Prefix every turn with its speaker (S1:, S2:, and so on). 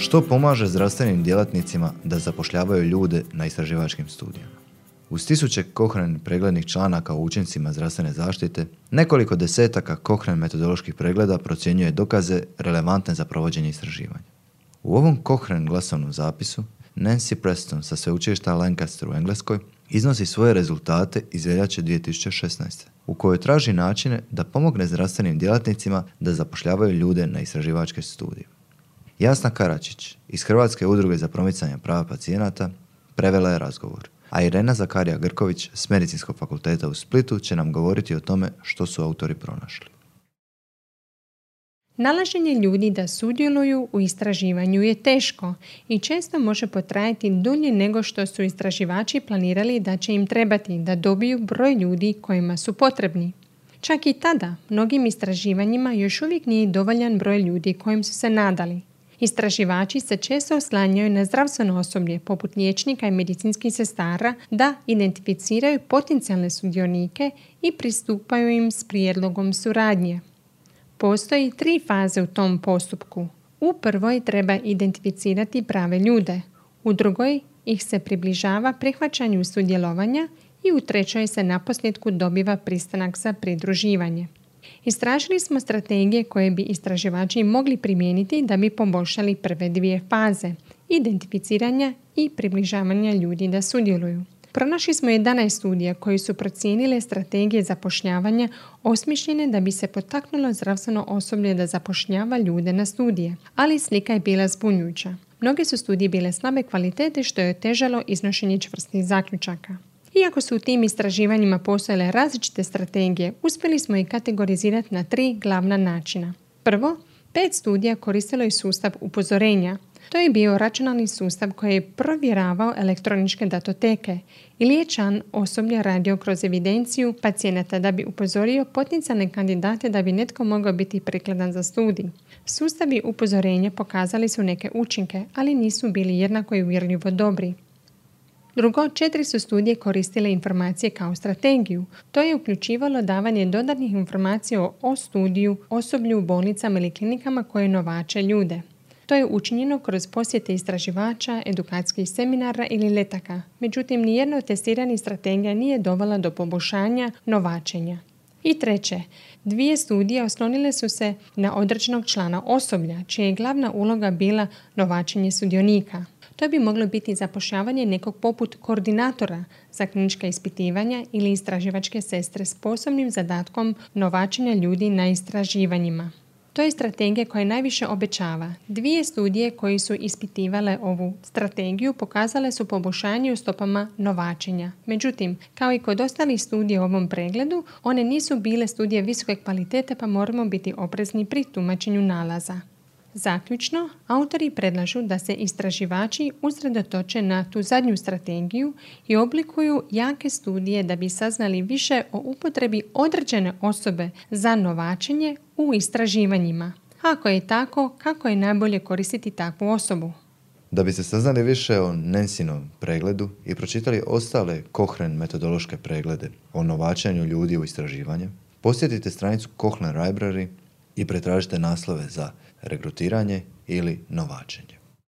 S1: Što pomaže zdravstvenim djelatnicima da zapošljavaju ljude na istraživačkim studijama? Uz tisuće Cochrane preglednih članaka o učincima zdravstvene zaštite, nekoliko desetaka Cochrane metodoloških pregleda procjenjuje dokaze relevantne za provođenje istraživanja. U ovom Cochrane glasovnom zapisu Nancy Preston sa sveučilišta Lancaster u Engleskoj iznosi svoje rezultate iz veljače 2016. u kojoj traži načine da pomogne zdravstvenim djelatnicima da zapošljavaju ljude na istraživačke studije. Jasna Karačić iz Hrvatske udruge za promicanje prava pacijenata prevela je razgovor, a Irena Zakarija Grković s Medicinskog fakulteta u Splitu će nam govoriti o tome što su autori pronašli.
S2: Nalaženje ljudi da sudjeluju u istraživanju je teško i često može potrajati dulje nego što su istraživači planirali da će im trebati da dobiju broj ljudi kojima su potrebni. Čak i tada, mnogim istraživanjima još uvijek nije dovoljan broj ljudi kojim su se nadali. Istraživači se često oslanjaju na zdravstveno osoblje, poput liječnika i medicinskih sestara, da identificiraju potencijalne sudionike i pristupaju im s prijedlogom suradnje. Postoji 3 faze u tom postupku. U prvoj treba identificirati prave ljude, u drugoj ih se približava prihvaćanju sudjelovanja i u trećoj se naposljetku dobiva pristanak za pridruživanje. Istražili smo strategije koje bi istraživači mogli primijeniti da bi poboljšali prve 2 faze, identificiranja i približavanja ljudi da sudjeluju. Pronašli smo 11 studija koji su procijenile strategije zapošljavanja osmišljene da bi se potaknulo zdravstveno osoblje da zapošljava ljude na studije, ali slika je bila zbunjujuća. Mnoge su studije bile slabe kvalitete što je otežalo iznošenje čvrstih zaključaka. Iako su u tim istraživanjima postojale različite strategije, uspjeli smo ih kategorizirati na 3 glavna načina. Prvo, 5 studija koristilo je sustav upozorenja. To je bio računalni sustav koji je provjeravao elektroničke datoteke i liječan osoblje radio kroz evidenciju pacijenata da bi upozorio potencijalne kandidate da bi netko mogao biti prikladan za studij. Sustavi upozorenja pokazali su neke učinke, ali nisu bili jednako i uvjerljivo dobri. Drugo, 4 su studije koristile informacije kao strategiju. To je uključivalo davanje dodatnih informacija o studiju, osoblju u bolnicama ili klinikama koje novače ljude. To je učinjeno kroz posjete istraživača, edukacijskih seminara ili letaka. Međutim, nijedna od testiranih strategija nije dovela do poboljšanja novačenja. I treće, 2 studije oslonile su se na određenog člana osoblja, čija je glavna uloga bila novačenje sudionika. To bi moglo biti zapošljavanje nekog poput koordinatora za klinička ispitivanja ili istraživačke sestre s posebnim zadatkom novačenja ljudi na istraživanjima. To je strategija koja najviše obećava. 2 studije koje su ispitivale ovu strategiju pokazale su poboljšanje u stopama novačenja. Međutim, kao i kod ostalih studija u ovom pregledu, one nisu bile studije visoke kvalitete pa moramo biti oprezni pri tumačenju nalaza. Zaključno, autori predlažu da se istraživači usredotoče na tu zadnju strategiju i oblikuju jake studije da bi saznali više o upotrebi određene osobe za novačenje u istraživanjima. Ako je tako, kako je najbolje koristiti takvu osobu?
S1: Da biste saznali više o Nancynom pregledu i pročitali ostale Cochrane metodološke preglede o novačenju ljudi u istraživanje, posjetite stranicu Cochrane Library i pretražite naslove za regrutiranje ili novačenje.